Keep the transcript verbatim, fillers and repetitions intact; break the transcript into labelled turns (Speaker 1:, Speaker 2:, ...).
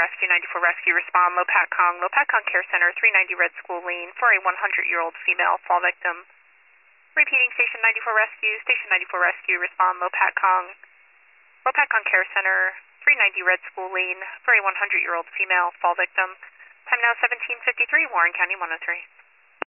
Speaker 1: Rescue, ninety-four Rescue, respond, Lopat Kong, Lopat Kong Care Center, three ninety Red School Lane, for a one hundred year old female fall victim. Repeating, Station ninety-four Rescue, Station ninety-four Rescue, respond, Lopat Kong, Lopat Kong Care Center, three ninety Red School Lane, for a one hundred year old female fall victim. Time now seventeen fifty-three, Warren County one oh three.